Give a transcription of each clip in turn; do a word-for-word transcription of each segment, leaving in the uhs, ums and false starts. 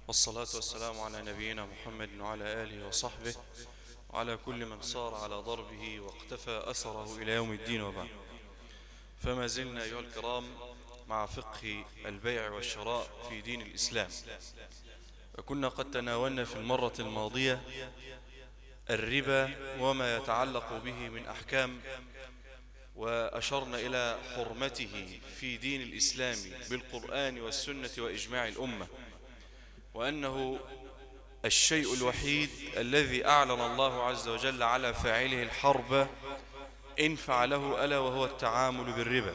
والصلاة والسلام على نبينا محمد وعلى آله وصحبه وعلى كل من صار على ضربه واقتفى أثره إلى يوم الدين وبعد. فما زلنا أيها الكرام مع فقه البيع والشراء في دين الإسلام، وكنا قد تناولنا في المرة الماضية الربا وما يتعلق به من أحكام، وأشرنا إلى حرمته في دين الإسلام بالقرآن والسنة وإجماع الأمة، وأنه الشيء الوحيد الذي أعلن الله عز وجل على فاعله الحرب إن فعله ألا وهو التعامل بالربا.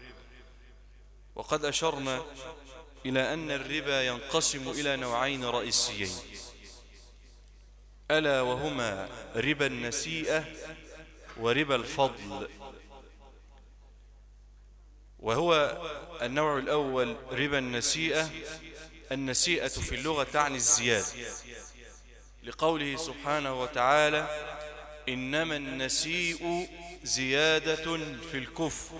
وقد أشرنا إلى أن الربا ينقسم إلى نوعين رئيسيين، ألا وهما ربا النسيئة وربا الفضل. وهو النوع الأول ربا النسيئة. النسيئة في اللغة تعني الزيادة، لقوله سبحانه وتعالى: إنما النسيء زيادة في الكفر.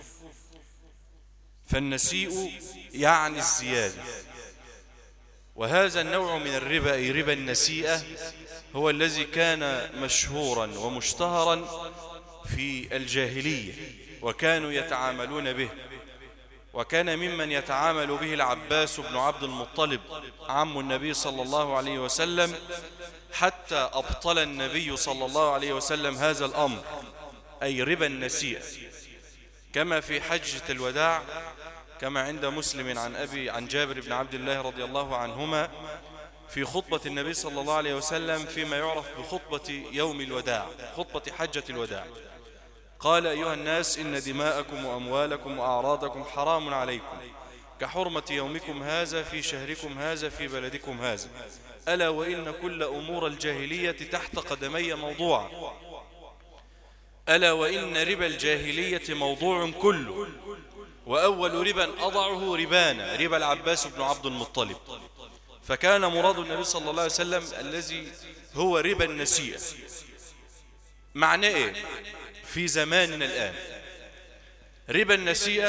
فالنسيء يعني الزيادة، وهذا النوع من الربا أي ربا النسيئة هو الذي كان مشهورا ومشتهرا في الجاهلية وكانوا يتعاملون به، وكان ممن يتعامل به العباس بن عبد المطلب عم النبي صلى الله عليه وسلم، حتى أبطل النبي صلى الله عليه وسلم هذا الأمر أي ربا النسيئة، كما في حجة الوداع، كما عند مسلم عن أبي عن جابر بن عبد الله رضي الله عنهما في خطبة النبي صلى الله عليه وسلم فيما يعرف بخطبة يوم الوداع، خطبة حجة الوداع، قال: أيها الناس، إن دماءكم وأموالكم وأعراضكم حرام عليكم كحرمة يومكم هذا في شهركم هذا في بلدكم هذا، ألا وإن كل أمور الجاهلية تحت قدمي موضوع، ألا وإن ربا الجاهلية موضوع كله، وأول ربا أضعه ربانا ربا العباس بن عبد المطلب. فكان مراد النبي صلى الله عليه وسلم الذي هو ربا النسيئة. معناه إيه في زماننا الآن؟ ربا النسيئة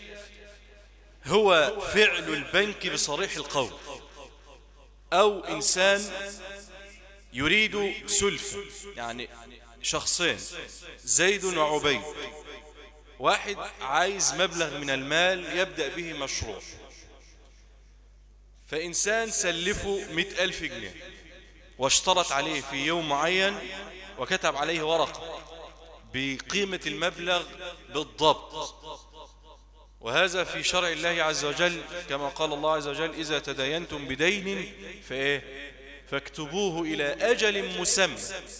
هو فعل البنك بصريح القول، أو إنسان يريد سلف، يعني شخصين زيد وعبيد، واحد عايز مبلغ من المال يبدأ به مشروع، فإنسان سلفه مئة ألف جنيه واشترط عليه في يوم معين وكتب عليه ورقة بقيمة المبلغ بالضبط، وهذا في شرع الله عز وجل، كما قال الله عز وجل: إذا تداينتم بدين فإيه فاكتبوه إلى أجل مسمى.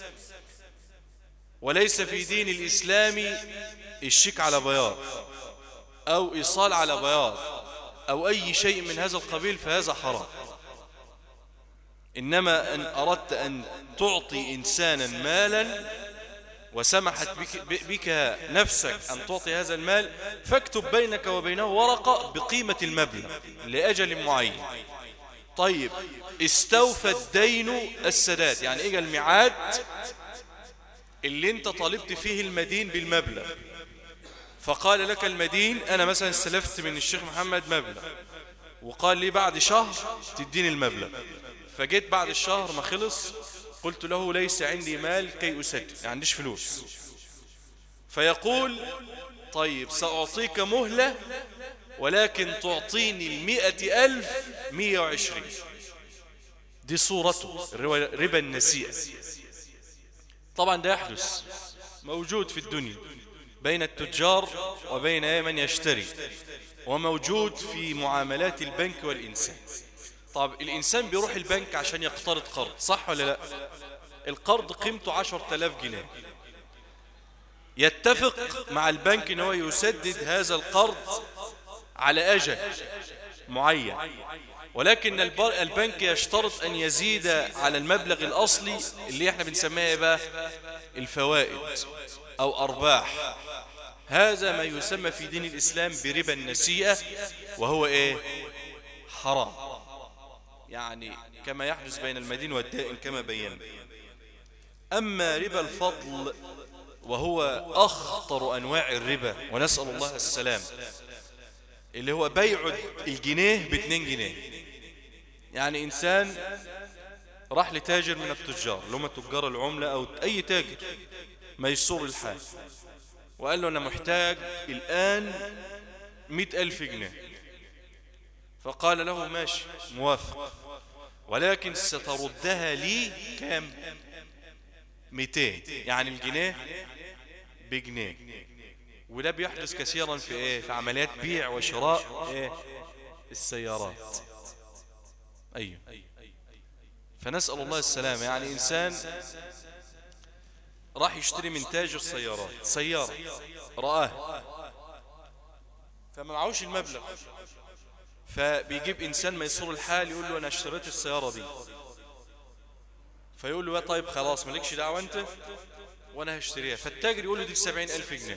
وليس في دين الإسلام الشيك على بياض أو إيصال على بياض أو أي شيء من هذا القبيل، فهذا حرام. إنما أن أردت أن تعطي إنسانا مالا وسمحت بك, بك نفسك أن تعطي هذا المال، فاكتب بينك وبينه ورقة بقيمة المبلغ لأجل معين. طيب، استوفى الدين السداد، يعني إجا الميعاد اللي انت طالبت فيه المدين بالمبلغ، فقال لك المدين: أنا مثلا استلفت من الشيخ محمد مبلغ، وقال لي بعد شهر تديني المبلغ، فجيت بعد الشهر ما خلص قلت له: ليس عندي مال كي أسدد، ما عنديش فلوس. فيقول: طيب، سأعطيك مهلة، ولكن تعطيني المئة ألف مئة وعشرين. دي صورته ربا النسيئة. طبعا ده يحدث، موجود في الدنيا بين التجار وبين من يشتري، وموجود في معاملات البنك والإنسان. طب الإنسان بيروح البنك عشان يقترض قرض، صح ولا لا؟ القرض قيمته عشرة آلاف جنيه، يتفق مع البنك ان هو يسدد هذا القرض على أجل معين، ولكن البنك يشترط أن يزيد على المبلغ الأصلي اللي احنا بنسميه بقى الفوائد أو أرباح. هذا ما يسمى في دين الإسلام بربا النسيئة، وهو إيه؟ حرام، يعني كما يحدث بين المدين والدائن كما بينا. أما ربا الفضل وهو أخطر أنواع الربا، ونسأل الله السلام، اللي هو بيع الجنيه باتنين جنيه. يعني إنسان راح لتاجر من التجار اللي هم تجار العملة أو أي تاجر ميسور الحال، وقال له أنا محتاج الآن مئة ألف جنيه، فقال له ماشي موافق، ولكن ستردها لي كام؟ مئتين، يعني الجنيه بجنيه. وده بيحدث كثيرا في ايه؟ في عمليات بيع وشراء ايه؟ السيارات. ايوه. فنسأل الله السلامة. يعني انسان راح يشتري من تاجر سيارات سيارة رآه فما معهوش المبلغ، فبيجيب انسان ميسور الحال يقول له انا اشتريت السيارة دي، فيقول له طيب خلاص مالكش دعوة انت وانا هشتريها. فالتاجر يقول له دي بسبعين الف جنيه.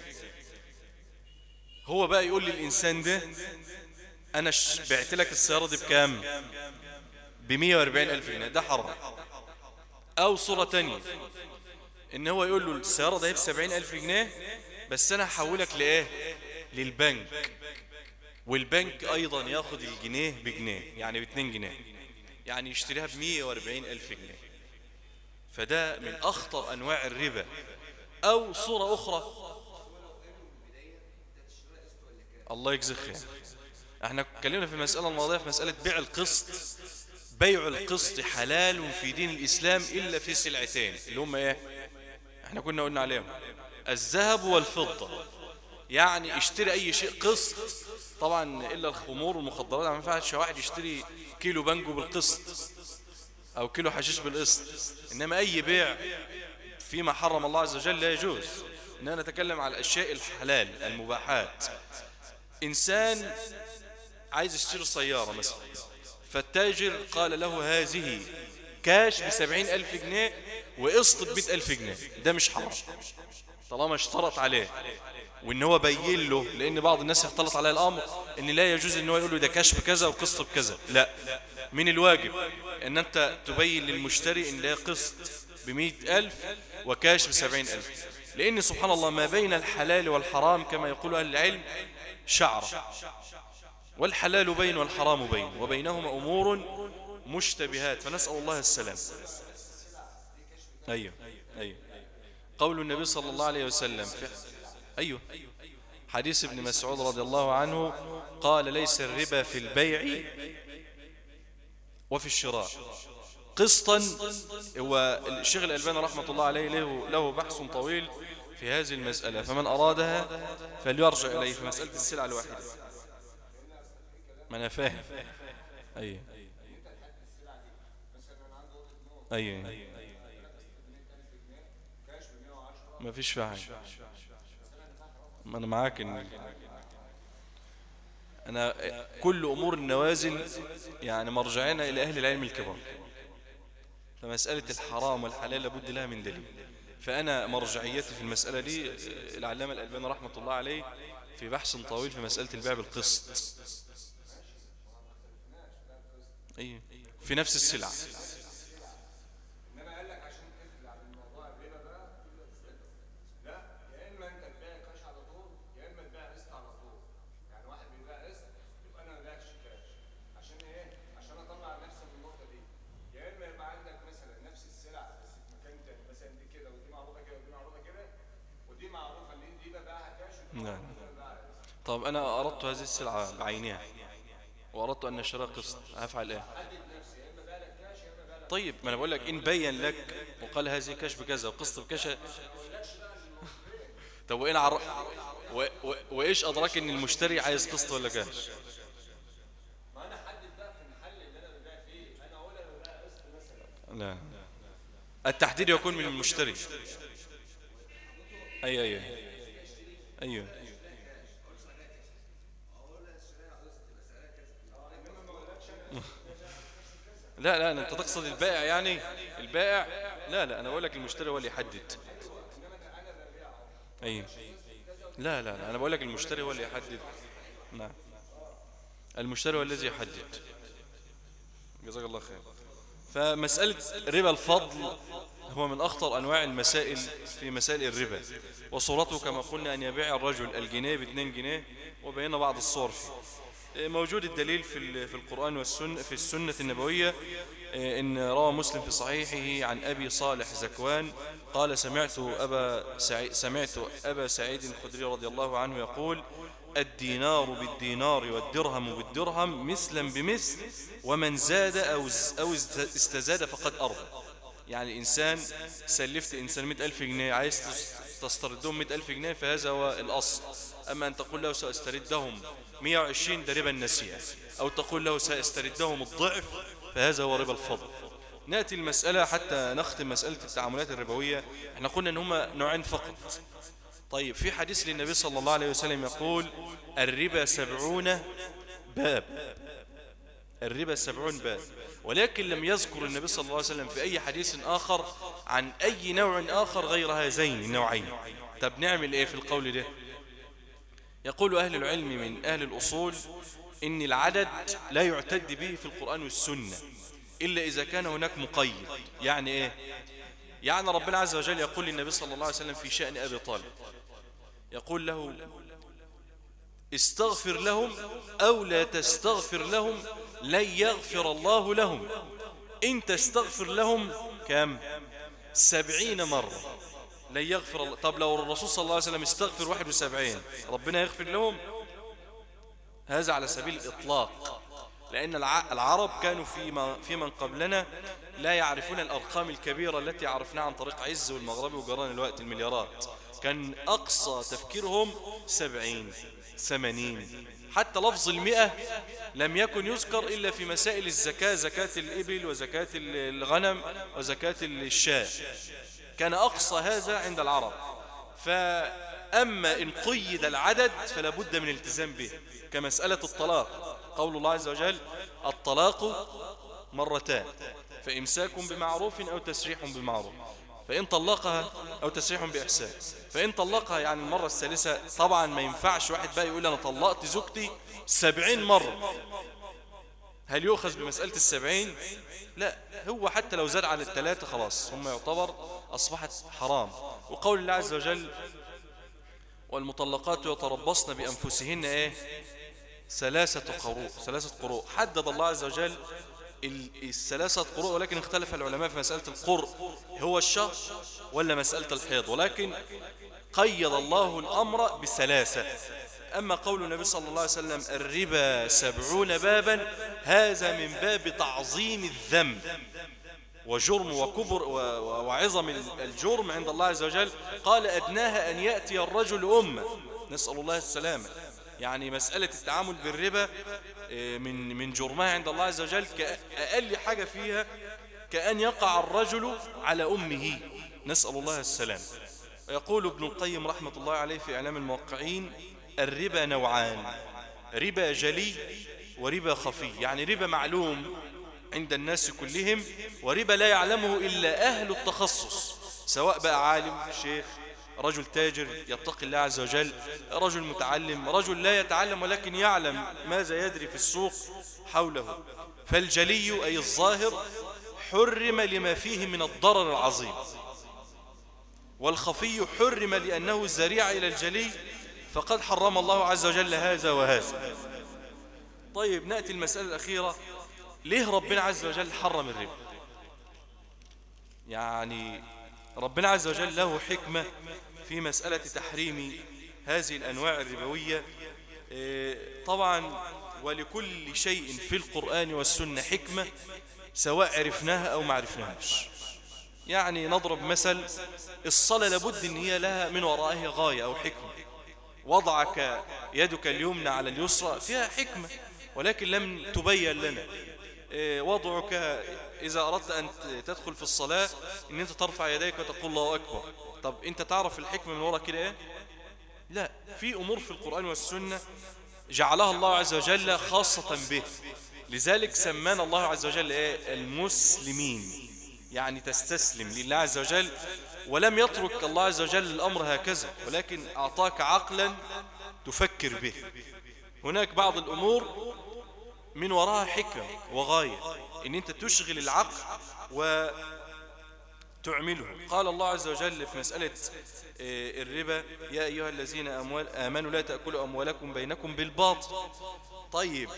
هو بقى يقول للإنسان ده أنا بعت لك السيارة دي بكام؟ بمية واربعين ألف جنيه. ده حرام. أو صورة تانية إن هو يقول له السيارة دي بسبعين ألف جنيه بس أنا هحولك لإيه؟ للبنك، والبنك أيضا ياخد الجنيه بجنيه، يعني باتنين جنيه، يعني يشتريها بمية واربعين ألف جنيه. فده من أخطر أنواع الربا. أو صورة أخرى، الله يجزي خير، احنا اتكلمنا في المسألة الماضية في مسألة بيع القسط. بيع القسط حلال في دين الإسلام إلا في سلعتين اللي هم ايه؟ احنا كنا قلنا عليهم الذهب والفضة. يعني اشتري اي شيء قسط، طبعا الا الخمور والمخدرات، ما ينفعش واحد يشتري كيلو بانجو بالقسط او كيلو حشيش بالقسط. انما اي بيع فيما حرم الله عز وجل لا يجوز. اننا نتكلم على الاشياء الحلال المباحات. إنسان عايز يشتري سيارة مثلا، فالتاجر قال له هذه كاش بسبعين ألف جنيه وقسط بمئة ألف جنيه. ده مش حرام طالما اشترط عليه وإن هو بين له، لأن بعض الناس اختلط عليه الأمر إن لا يجوز إن هو يقول له ده كاش بكذا وقسط بكذا. لا، من الواجب إن أنت تبين للمشتري إن لا قسط بمئة ألف وكاش بسبعين ألف، لأن سبحان الله ما بين الحلال والحرام كما يقول أهل العلم شعر، والحلال بين والحرام بين وبينهما أمور مشتبهات، فنسأل الله السلام. أيوه أيوه. قول النبي صلى الله عليه وسلم في أيوه حديث ابن مسعود رضي الله عنه قال ليس الربا في البيع وفي الشراء قسطا. هو الشيخ الألباني رحمة الله عليه له, له بحث طويل في هذه المسألة، فمن أرادها فليرجع إليه في مسألة السلعة الواحدة. ما أنا فاهم. أيوه أيوه ما فيش فاهم. ما أنا معاك إن أنا كل أمور النوازل يعني مرجعنا إلى أهل العلم الكبار، فمسألة الحرام والحلال لابد لها من دليل. فأنا مرجعيتي في المسألة دي العلامة الألباني رحمة الله عليه في بحث طويل في مسألة البيع بالقسط. أيه في نفس السلعة. نعم. طب أنا أردت هذه السلعة بعينها وأردت أن أشتريها قسط، أفعل إيه؟ طيب ما أنا بقول لك إن بين لك وقال هذه كاش بكذا وقسط بكذا. طب وإن عر... و... و... وإيش أدرك إن المشتري عايز قسط ولا كاش؟ ما أنا حدد بقى في المحل اللي أنا ببيع فيه، أنا أقول أنا ببيع قسط مثلا. لا، التحديد يكون من المشتري. أي أي أيوه لا لا أنت تقصد البائع يعني البائع. لا لا أنا أقول لك المشتري هو اللي يحدد. أي لا لا لا أنا بقول لك المشتري هو اللي يحدد. نعم المشتري هو الذي يحدد. جزاك الله خير. فمسألة ربا الفضل هو من أخطر أنواع المسائل في مسائل الربا، وصورته كما قلنا أن يبيع الرجل الجنيه باثنين جنيه، وبينا بعض الصور فيه. موجود الدليل في في القرآن والسنة في السنة النبوية، إن روى مسلم في صحيحه عن أبي صالح زكوان قال سمعت أبا سعيد سمعت أبا سعيد الخدري رضي الله عنه يقول: الدينار بالدينار والدرهم بالدرهم مثلا بمثل، ومن زاد أو أو استزاد فقد أرضى. يعني إنسان سلفت إنسان مئة ألف جنيه عايز تستردهم مئة ألف جنيه فهذا هو الأصل. أما أن تقول له سأستردهم مئة وعشرين ده ربا النسيئة، أو تقول له سأستردهم الضعف فهذا هو ربا الفضل. نأتي المسألة حتى نختم مسألة التعاملات الربوية. احنا قلنا أن هما نوعين فقط. طيب في حديث للنبي صلى الله عليه وسلم يقول: الربا سبعون باب، الربا سبعون باب. ولكن لم يذكر النبي صلى الله عليه وسلم في أي حديث آخر عن أي نوع آخر غير هذين النوعين. طب نعمل إيه في القول ده؟ يقول أهل العلم من أهل الأصول إن العدد لا يعتد به في القرآن والسنة إلا إذا كان هناك مقيد. يعني إيه؟ يعني ربنا عز وجل يقول للنبي صلى الله عليه وسلم في شأن أبي طالب، يقول له: استغفر لهم أو لا تستغفر لهم لن يغفر الله لهم، إن تستغفر لهم كم؟ سبعين مرة لن يغفر الله. طب لو الرسول صلى الله عليه وسلم استغفر واحد وسبعين ربنا يغفر لهم؟ هذا على سبيل الإطلاق، لأن العرب كانوا في في من قبلنا لا يعرفون الأرقام الكبيرة التي عرفناها عن طريق عز والمغربي وجيران الوقت المليارات. كان أقصى تفكيرهم سبعين ثمانين، حتى لفظ المئة لم يكن يذكر إلا في مسائل الزكاة، زكاة الإبل وزكاة الغنم وزكاة الشاة، كان أقصى هذا عند العرب. فأما إن قيد العدد فلا بد من الالتزام به، كمسألة الطلاق. قول الله عز وجل: الطلاق مرتان فإمساك بمعروف أو تسريح بمعروف، فإن طلقها أو تسريح بإحسان، فإن طلقها يعني المرة الثالثة. طبعا ما ينفعش واحد بقى يقول أنا طلقت زوجتي سبعين مرة. هل يؤخذ بمسألة السبعين؟ لا، هو حتى لو زاد على الثلاثة خلاص هم يعتبر أصبحت حرام. وقول الله عز وجل: والمطلقات يتربصن بأنفسهن إيه؟ ثلاثة قروء، ثلاثة قروء. حدد الله عز وجل الثلاثة قروء، ولكن اختلف العلماء في مسألة القرء هو الشهر ولا مسألة الحيض، ولكن قيد الله الأمر بثلاثة. أما قول النبي صلى الله عليه وسلم: الربا سبعون بابا، هذا من باب تعظيم الذنب وجرم وكبر وعظم الجرم عند الله عز وجل. قال: أدناها أن يأتي الرجل أمة، نسأل الله السلامة. يعني مسألة التعامل بالربا من من جرمها عند الله عز وجل كأقل حاجة فيها كأن يقع الرجل على أمه، نسأل الله السلام. ويقول ابن القيم رحمة الله عليه في إعلام الموقعين: الربا نوعان، ربا جلي وربا خفي. يعني ربا معلوم عند الناس كلهم، وربا لا يعلمه إلا أهل التخصص، سواء بقى عالم شيخ، رجل تاجر يتقي الله عز وجل، رجل متعلم، رجل لا يتعلم ولكن يعلم ماذا يدري في السوق حوله. فالجلي أي الظاهر حرم لما فيه من الضرر العظيم، والخفي حرم لأنه ذريعة إلى الجلي، فقد حرم الله عز وجل هذا وهذا. طيب نأتي المسألة الأخيرة: ليه ربنا عز وجل حرم الربا؟ يعني ربنا عز وجل له حكمة في مسألة تحريم هذه الأنواع الربوية. طبعا ولكل شيء في القرآن والسنة حكمة، سواء عرفناها أو ما عرفناهاش. يعني نضرب مثل: الصلاة لابد أن هي لها من ورائها غاية أو حكمة. وضعك يدك اليمنى على اليسرى فيها حكمة، ولكن لم تبين لنا. وضعك إذا أردت أن تدخل في الصلاة أن أنت ترفع يديك وتقول الله أكبر. طب أنت تعرف الحكمة من وراء كده إيه؟ لا، في أمور في القرآن والسنة جعلها الله عز وجل خاصة به، لذلك سمانا الله عز وجل إيه؟ المسلمين، يعني تستسلم لله عز وجل، ولم يترك الله عز وجل الأمر هكذا، ولكن أعطاك عقلا تفكر به. هناك بعض الأمور من وراها حكمة وغاية، إن أنت تشغل العقل تعمله. قال الله عز وجل في مسألة الربا: يا أيها الذين آمنوا لا تأكلوا أموالكم بينكم بالباطل. طيب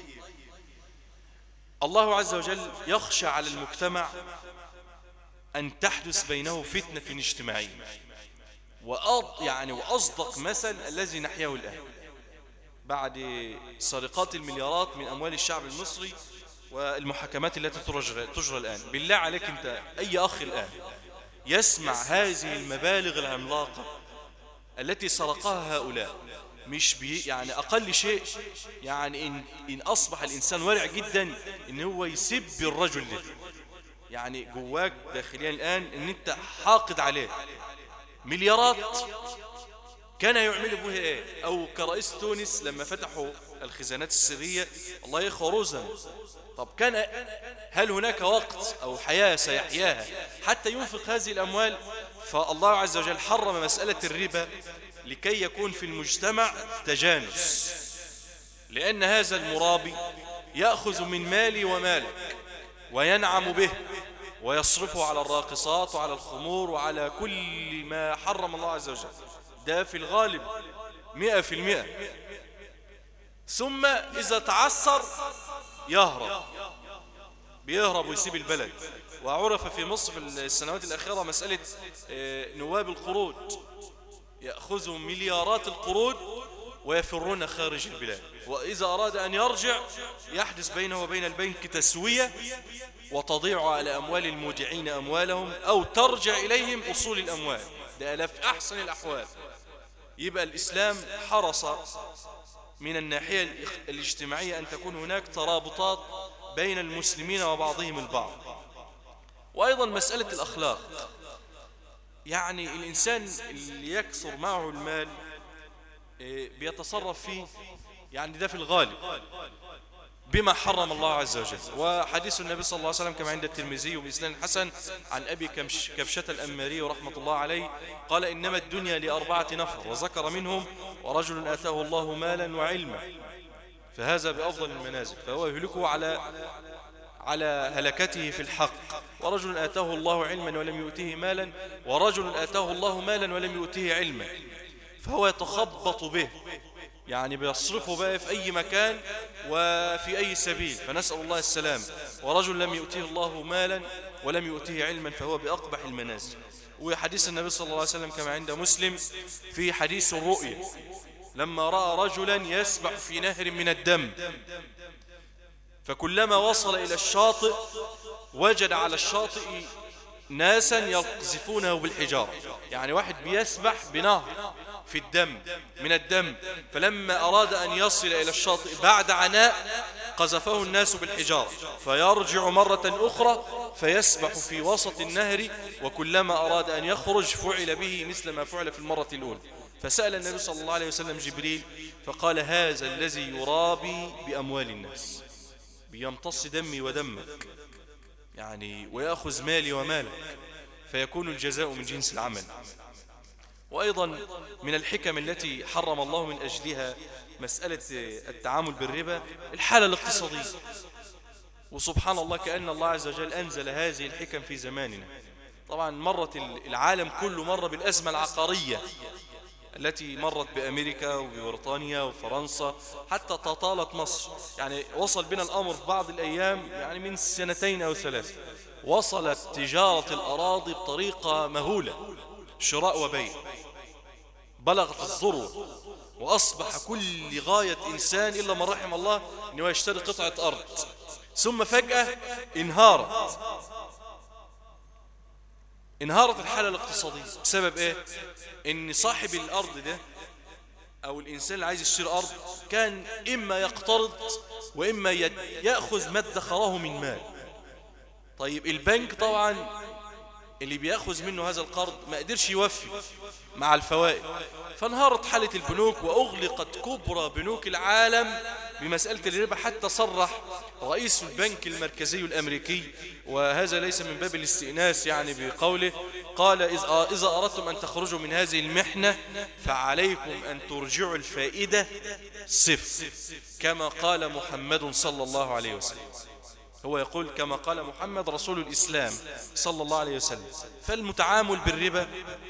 الله عز وجل يخشى على المجتمع أن تحدث بينه فتنة اجتماعية، وأض يعني وأصدق مثل الذي نحياه الآن بعد سرقات المليارات من أموال الشعب المصري والمحاكمات التي تجرى الآن. بالله عليك أنت أي أخ الآن يسمع هذه المبالغ العملاقة التي سرقها هؤلاء، مش بي يعني أقل شيء يعني إن, إن أصبح الإنسان ورع جدا إن هو يسب الرجل ده، يعني جواك داخليا الآن إن أنت حاقد عليه. مليارات كان يعمل بها إيه؟ أو كرئيس تونس لما فتحوا الخزانات السرية الله يخرزها، طب كان هل هناك وقت أو حياة سيحياها حتى ينفق هذه الأموال؟ فالله عز وجل حرم مسألة الربا لكي يكون في المجتمع تجانس، لأن هذا المرابي يأخذ من مالي ومالك وينعم به ويصرفه على الراقصات وعلى الخمور وعلى كل ما حرم الله عز وجل، ده في الغالب مئة في المئة. ثم إذا تعثر يهرب، بيهرب ويسيب البلد. وعرف في مصر في السنوات الأخيرة مسألة نواب القروض، يأخذوا مليارات القروض ويفرون خارج البلاد، وإذا أراد أن يرجع يحدث بينه وبين البنك تسوية وتضيع على أموال المودعين أموالهم أو ترجع إليهم أصول الأموال. ده ألا في أحسن الأحوال. يبقى الإسلام حرص من الناحية الاجتماعية أن تكون هناك ترابطات بين المسلمين وبعضهم البعض. وأيضا مسألة الأخلاق، يعني الإنسان اللي يكثر معه المال بيتصرف فيه يعني ده في الغالب بما حرم الله عز وجل. وحديث النبي صلى الله عليه وسلم كما عند الترمذي وبإسناد حسن عن أبي كبشة الأنماري رحمة الله عليه قال: إنما الدنيا لأربعة نفر، وذكر منهم: ورجل آتاه الله مالا وعلما فهذا بأفضل المنازل فهو يهلكه على على هلكته في الحق، ورجل آتاه الله علما ولم يؤته مالا، ورجل آتاه الله مالا ولم يؤته علما فهو يتخبط به، يعني بيصرفه بقى في أي مكان وفي أي سبيل، فنسأل الله السلام. ورجل لم يؤته الله مالا ولم يؤته علما فهو بأقبح المنازل. وحديث النبي صلى الله عليه وسلم كما عند مسلم في حديث الرؤيا لما رأى رجلا يسبح في نهر من الدم، فكلما وصل إلى الشاطئ وجد على الشاطئ ناسا يقذفونه بالحجارة، يعني واحد بيسبح بنهر في الدم من الدم، فلما أراد أن يصل إلى الشاطئ بعد عناء قذفه الناس بالحجارة، فيرجع مرة أخرى فيسبح في وسط النهر، وكلما أراد أن يخرج فعل به مثل ما فعل في المرة الأولى. فسأل النبي صلى الله عليه وسلم جبريل فقال: هذا الذي يرابي بأموال الناس، بيمتص دمي ودمك يعني ويأخذ مالي ومالك، فيكون الجزاء من جنس العمل. وأيضا من الحكم التي حرم الله من أجلها مسألة التعامل بالربا الحالة الاقتصادية. وسبحان الله كأن الله عز وجل أنزل هذه الحكم في زماننا. طبعا مرت العالم كله مر بالأزمة العقارية التي مرت بأمريكا وبريطانيا وفرنسا حتى تطالت مصر، يعني وصل بنا الأمر في بعض الأيام يعني من سنتين أو ثلاث وصلت تجارة الأراضي بطريقة مهولة، شراء وبيع بلغت الذروة، وأصبح كل غاية إنسان إلا من رحم الله أنه يشتري قطعة أرض، ثم فجأة انهارت انهارت الحالة الاقتصادية. بسبب إيه؟ إن صاحب الأرض ده أو الإنسان اللي عايز يشتري أرض كان إما يقترض وإما يأخذ ما ادخره من مال. طيب البنك طبعا اللي بيأخذ منه هذا القرض ما قدرش يوفي مع الفوائد، فانهارت حالة البنوك وأغلقت كبرى بنوك العالم بمسألة الربا، حتى صرح رئيس البنك المركزي الأمريكي، وهذا ليس من باب الاستئناس يعني بقوله، قال: إذا أردتم أن تخرجوا من هذه المحنة فعليكم أن ترجعوا الفائدة صفر، كما قال محمد صلى الله عليه وسلم. هو يقول كما قال محمد رسول الإسلام صلى الله عليه وسلم. فالمتعامل بالربا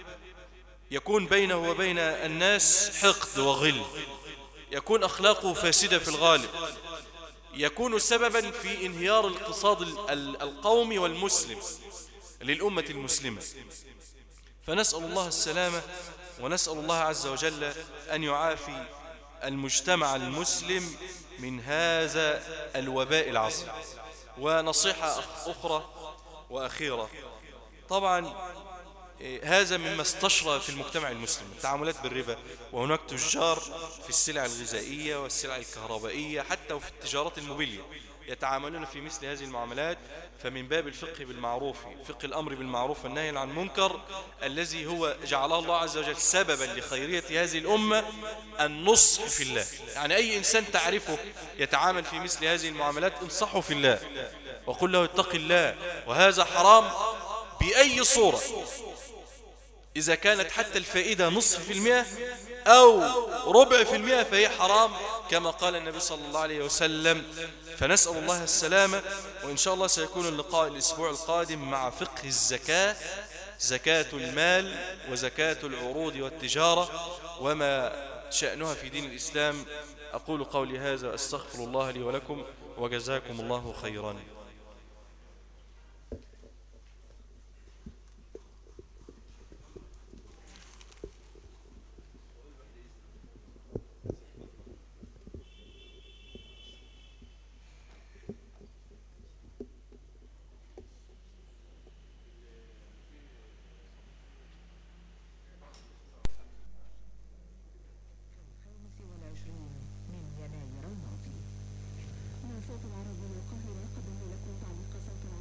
يكون بينه وبين الناس حقد وغل، يكون أخلاقه فاسدة في الغالب، يكون سببا في انهيار الاقتصاد القومي والمسلم للأمة المسلمة. فنسأل الله السلامة، ونسأل الله عز وجل أن يعافي المجتمع المسلم من هذا الوباء العظيم. ونصيحة أخرى وأخيرة، طبعا هذا مما استشرى في المجتمع المسلم التعاملات بالربا، وهناك تجار في السلع الغذائية والسلع الكهربائية حتى وفي التجارات الموبيلية يتعاملون في مثل هذه المعاملات. فمن باب الفقه بالمعروف، فقه الأمر بالمعروف والنهي عن المنكر، الذي هو جعله الله عز وجل سببا لخيرية هذه الأمة، النصح في الله. يعني أي إنسان تعرفه يتعامل في مثل هذه المعاملات انصحه في الله وقل له اتق الله، وهذا حرام بأي صورة، إذا كانت حتى الفائدة نصف في المئة أو ربع في المئة فهي حرام كما قال النبي صلى الله عليه وسلم. فنسأل الله السلامة. وإن شاء الله سيكون اللقاء الأسبوع القادم مع فقه الزكاة، زكاة المال وزكاة العروض والتجارة وما شأنها في دين الإسلام. أقول قولي هذا، أستغفر الله لي ولكم، وجزاكم الله خيرا. من يناير الماضي. من صوت العرب من القاهرة قدمنا لكم تعليق صوت